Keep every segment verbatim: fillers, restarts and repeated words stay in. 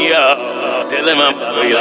یا دل من برای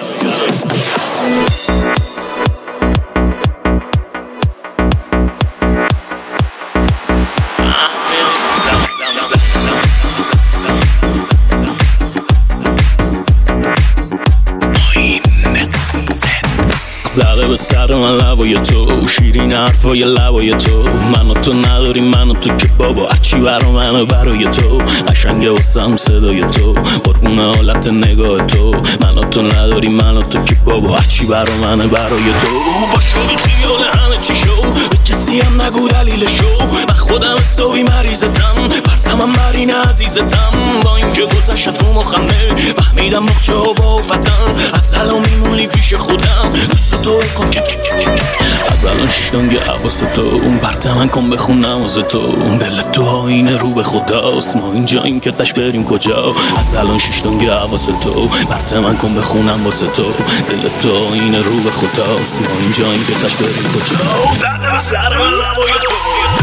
زده به سر من لبای تو شیرین حرفای لبای تو من و تو نداریم من و تو که بابا هرچی برا منه برای تو قشنگه واسم صدای تو قربون حالت نگاه تو من و تو نداریم من و تو که بابا هرچی برا منه برای تو با شوی خیال همه چی شو به کسی هم نگو دلیل شو من خودم حسابی مریضتم برزمم مرین عزیزتم با اینکه گذشت رو مخمه فهمیدم مخچه ها با فتن از الان میمونی پیش خودم دوست تو کن از الان شیشتانگه حواس تو اون برته من کن بخون نماز تو دل تو آینه رو به خداست ما اینجا این که تش بریم کجا از الان شیشتانگه حواس تو برته من کن بخونم واسه تو دل تو آینه رو به خداست ما اینجا این که تش بریم کجا زده به سر من لبای تو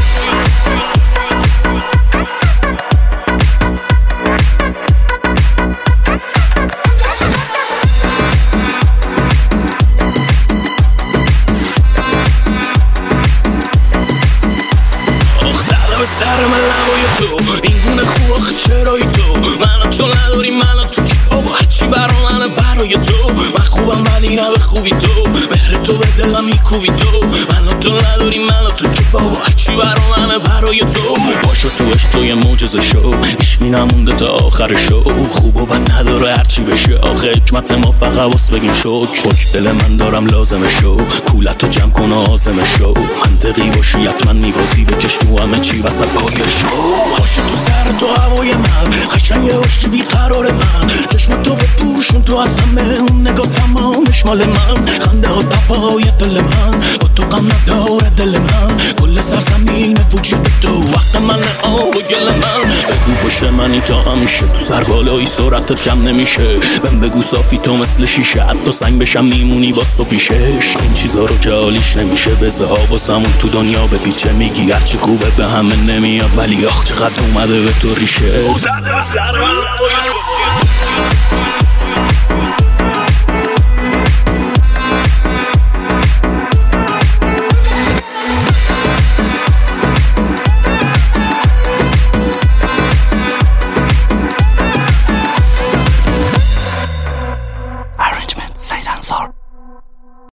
سر من لبای تو این گونه خوب آخه چرایی تو من تو نداری من تو که بابا هرچی برا منه برای تو من خوبم ولی نه به خوبی تو مهر تو به دلم میکوبی تو من تو نداری من تو که بابا هرچی برا منه برای تو باشو تو عشق تو یه معجزه شو عشقی نمونده تا آخر شو خوب و بد نداره هرچی بشه آخه حکمت ما فقط واس بگیم شک خوک دل من دارم لازمه شو کولتو جمع کن و آزمه شو منطقی باشی حتما میبازی بکش تو همه چی وسط پای شو باشه تو سر تو هوای من قشنگه باشی بیقرار من چشم تو بپوشون تو از همه اون نگاه تمامش مال من خنده ها دپای دل من با تو غم نداره دل من کل سرزمین وجود تو وقت من آب و گل من بگو پشت منی تا همیشه تو سر بالایی سرعتت کم نمیشه بهم بگو صافی تو مثل شیشه حتی سنگ بشم میمونی باز تو پیشش این چیزا رو که حالیش نمیشه بزه ها باسمون تو دنیا بپیچه میگی هرچی خوبه به همه نمیاد ولی آخ چقدر اومده به تو ریشه زده به سر من